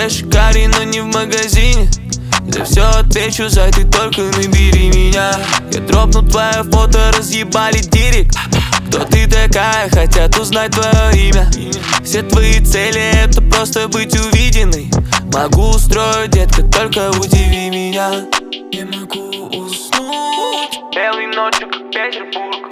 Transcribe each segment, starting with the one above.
Кэш, карри, но не в магазине. За все отвечу, зай, ты только набери меня. Я дропну твое фото, разъебали директ. Кто ты такая, хотят узнать твое имя. Все твои цели — это просто быть увиденной. Могу устроить, детка, только удиви меня. Не могу уснуть белой ночью, как Петербург,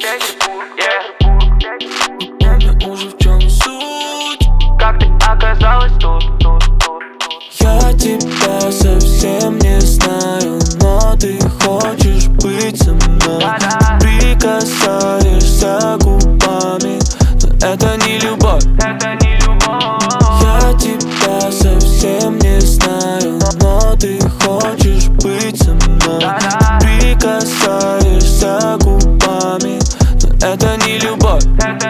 yeah. Не помню уже, в чем суть. Как ты оказалась тут? Я тебя совсем не знаю, но ты хочешь быть со мной. Прикасаешься губами, но это не любовь. Я тебя совсем не знаю, но ты хочешь быть со мной. Прикасаешься губами, но это не любовь.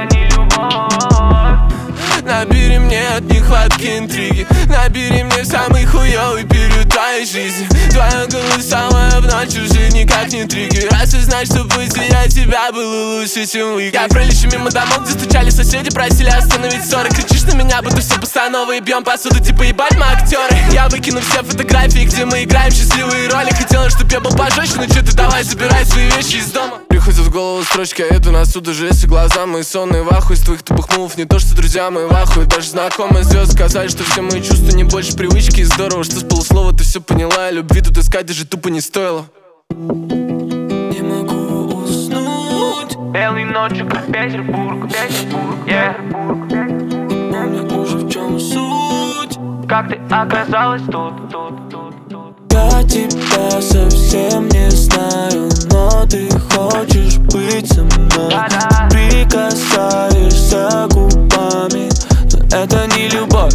Набери мне от нехватки интриги. Набери мне самый хуёвый период твоей жизни. Твоя голосовая в ночь уже никак не триггер. Осознай, что пусть я тебя было лучше, чем вы. Я пролечу мимо домов, где стучали соседи, просили остановить ссоры. Кричишь на меня, будто все постанова, и бьем посуду, типа ебать мы актеры. Я выкину все фотографии, где мы играем счастливые роли. Хотела, чтоб я был пожестче, но чё ты давай забирай свои вещи из дома. Приходят в голову строчки, а иду на суд уже, если глаза мои сонные в ахуе. Из твоих тупых мувов не то, что друзья мои в ахуе. Даже знакомые звезды сказали, что все мои чувства не больше привычки. И здорово, что с полуслова ты все поняла, и любви тут искать даже тупо не стоило. Не могу уснуть белой ночью, как Петербург, yeah. Не помню уже, в чем суть. Как ты оказалась тут? Я тебя совсем не знаю, но ты хочешь быть со мной. Прикасаешься губами, но это не любовь.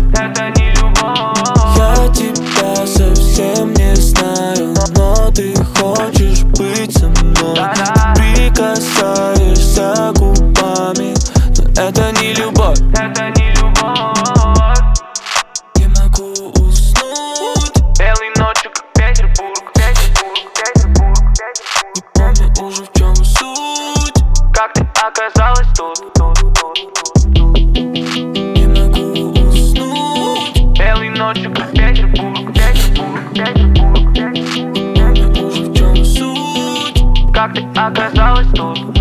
Я тебя совсем не знаю, но ты хочешь быть со мной. Прикасаешься губами, но это не любовь. Не могу уснуть белой ночью, как Петербург. Не помню уже, в чем суть. Как ты оказалась тут? Не могу уснуть белой ночью, как Петербург. Не помню уже, в чем суть. Как ты оказалась тут?